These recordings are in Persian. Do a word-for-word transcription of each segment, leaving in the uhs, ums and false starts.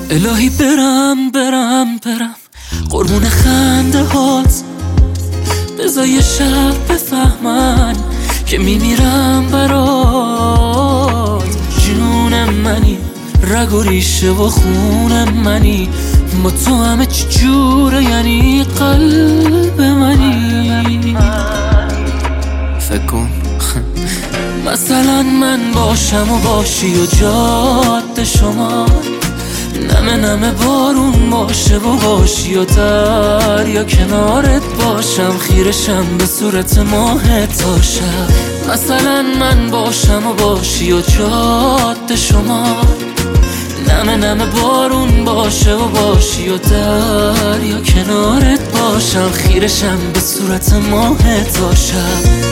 الهی برم برم برم قربون خنده هات، بذار یه شب بفهمن که میمیرم برات. جون منی، رگ و ریشه و خون منی، با تو همه چی جوره، یعنی قلب منی. فکر کن مثلا من باشم و باشی و جاده شما، نمه نمه بارون باشه و باشی و دریا کنارت باشم، خیرشم به صورت ماه تا شب. مثلا من باشم و باشی و جاده شما، نمه نمه بارون باشه و باشی و دریا کنارت باشم، خیرشم به صورت ماه تا شب.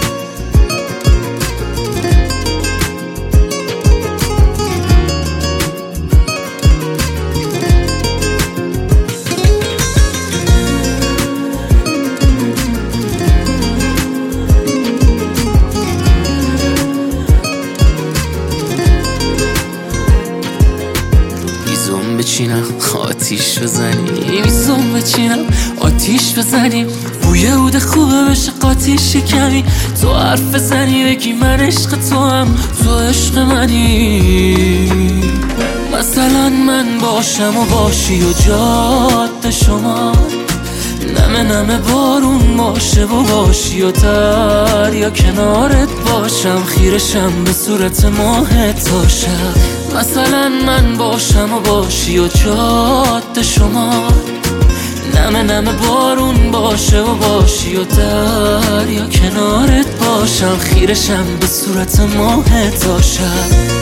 بچینم آتیش بزنیم، میزون بچینم آتیش بزنیم، بوی عود خوبه بشه قاتیش کمی، تو حرف بزنی بگی من عشق تو هم تو عشق منی. مثلا من باشم و باشی و جاده شما، نمه نمه بارون باشه و باشی و دریا کنارت باشم، خیرشم به صورت ماه تا شب. مثلا من باشم و باشی و جاده شما، نمه نمه بارون باشه و باشی و دریا کنارت باشم، خیرشم به صورت ماه تا شب.